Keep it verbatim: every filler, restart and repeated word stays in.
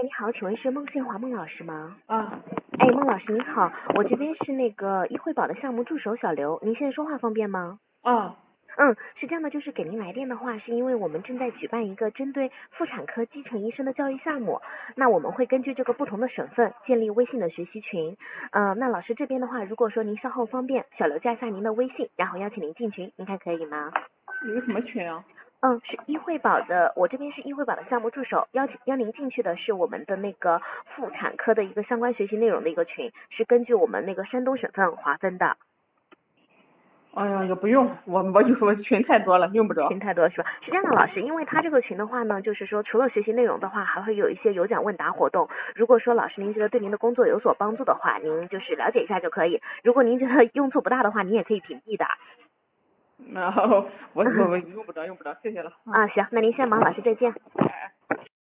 你好，请问是孟信华孟老师吗？ 啊， 哎，孟老师您好，我这边是那个一惠宝的项目助手小刘，您现在说话方便吗？ 啊， 嗯，是这样的，就是给您来电的话，是因为我们正在举办一个针对妇产科基层医生的教育项目，那我们会根据这个不同的省份建立微信的学习群。呃，那老师这边的话，如果说您稍后方便，小刘加一下您的微信，然后邀请您进群，您看可以吗？ 有什么群啊？ 嗯，是医惠宝的，我这边是医惠宝的项目助手，邀请邀您进去的是我们的那个妇产科的一个相关学习内容的一个群，是根据我们那个山东省份划分的。 哎呀，也不用，我我就说群太多了，用不着。 群太多是吧？是这样的，老师，因为他这个群的话呢，就是说除了学习内容的话，还会有一些有奖问答活动。如果说老师您觉得对您的工作有所帮助的话，您就是了解一下就可以。如果您觉得用处不大的话，您也可以屏蔽的。 然后我我我用不着用不着，谢谢了。 啊，行，那您先忙，老师再见。 哎。